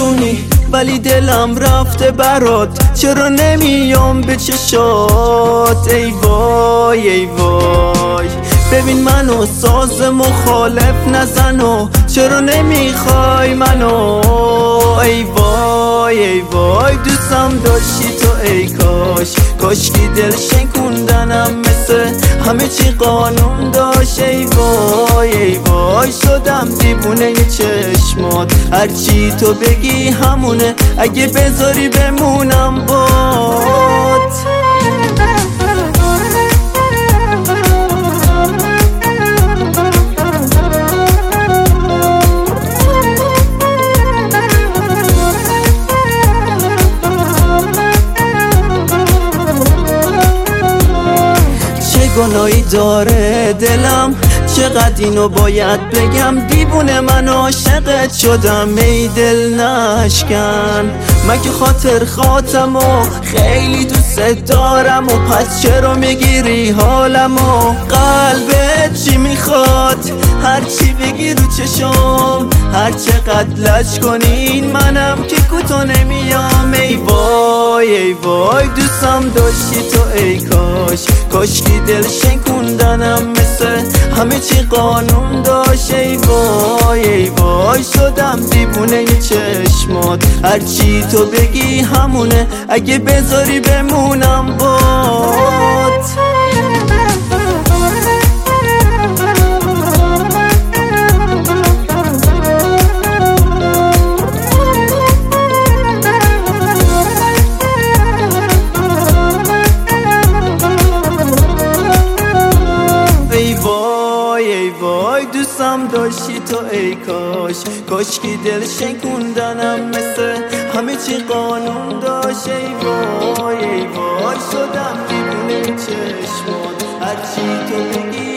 میدونی ولی دلم رفته برات، چرا نمیام به چشات؟ ای وای ای وای، ببین منو ساز مخالف نزن و چرا نمیخوای منو؟ ای وای ای وای، دوستم داشتی تو ای کاش، کاشکی دل شکوندنم مثل همه چی قانون داشت. ای وای ای وای، شدم دیوونه چشمات، هرچی تو بگی همونه، اگه بذاری بمونم بات. گناهی داره دلم، چقدر اینو باید بگم، دیوونه من عاشقت شدم ای دل نشکن، من که خاطر خاطم و خیلی دوست دارم و پس چرا میگیری حالم و قلبت چی میخواد؟ هرچی بگی رو چشم، هر چقدر لج کنین منم که کوتاه نمیام. ای وای ای وای، دوستم داشتی تو ای کاش، کاشکی دل شکوندنم مثل همه چی قانون داشت. ای وای ای وای، شدم دیوونه چشمات، هرچی تو بگی همونه، اگه بذاری بمونم بات. ای وای، دوستم داشتی تو ای کاش، کاشکی دل شکوندنم مثل همه چی قانون داشت. ای وای ای وای، شدم دیوونه چشمات، هرچی تو بگی